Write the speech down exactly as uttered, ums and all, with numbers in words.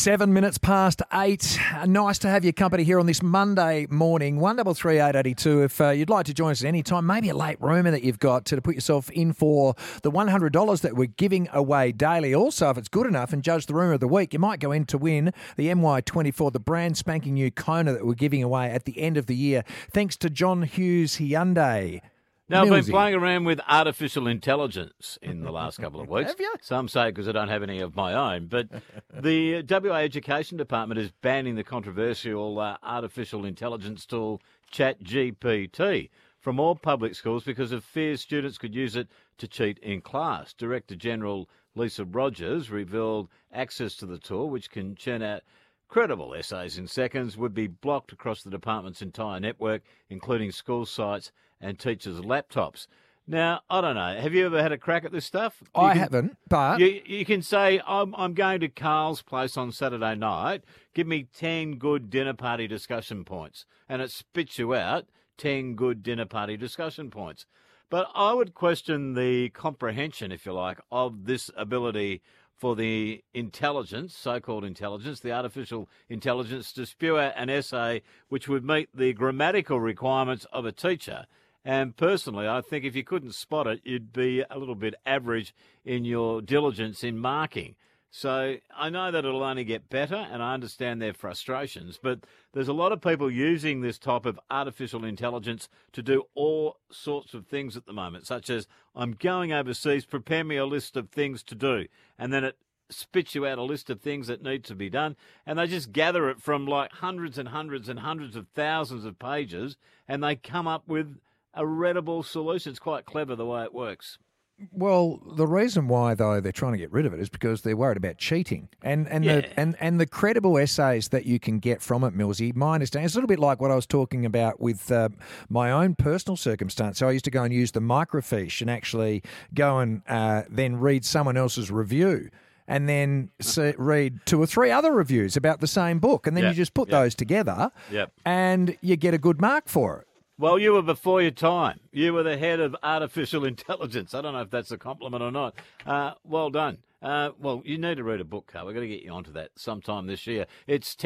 Seven minutes past eight. Nice to have your company here on this Monday morning. one double three eight eighty two. If uh, you'd like to join us at any time, maybe a late rumour that you've got to, to put yourself in for the one hundred dollars that we're giving away daily. Also, if it's good enough and judge the rumour of the week, you might go in to win the M Y twenty-four, the brand spanking new Kona that we're giving away at the end of the year, thanks to John Hughes Hyundai. Now, I've been Millsy. playing around with artificial intelligence in the last couple of weeks. Have you? Some say because I don't have any of my own. But the W A Education Department is banning the controversial uh, artificial intelligence tool ChatGPT from all public schools because of fears students could use it to cheat in class. Director General Lisa Rogers revealed access to the tool, which can churn out credible essays in seconds, would be blocked across the department's entire network, including school sites and teachers' laptops. Now, I don't know. Have you ever had a crack at this stuff? You I can, haven't, but... You, you can say, I'm, I'm going to Carl's place on Saturday night. Give me ten good dinner party discussion points. And it spits you out ten good dinner party discussion points. But I would question the comprehension, if you like, of this ability for the intelligence, so-called intelligence, the artificial intelligence, to spew out an essay which would meet the grammatical requirements of a teacher. And personally, I think if you couldn't spot it, you'd be a little bit average in your diligence in marking. So I know that it'll only get better, and I understand their frustrations, but there's a lot of people using this type of artificial intelligence to do all sorts of things at the moment, such as, I'm going overseas, prepare me a list of things to do, and then it spits you out a list of things that need to be done, and they just gather it from like hundreds and hundreds and hundreds of thousands of pages, and they come up with a readable solution. It's quite clever the way it works. Well, the reason why, though, they're trying to get rid of it is because they're worried about cheating. And and Yeah. the and, and the credible essays that you can get from it, Millsy, my understanding, it's a little bit like what I was talking about with uh, my own personal circumstance. So I used to go and use the microfiche and actually go and uh, then read someone else's review and then see, read two or three other reviews about the same book. And then Yep. you just put Yep. those together Yep. and you get a good mark for it. Well, you were before your time. You were the head of artificial intelligence. I don't know if that's a compliment or not. Uh, well done. Uh, well, you need to read a book, Carl. We've got to get you onto that sometime this year. It's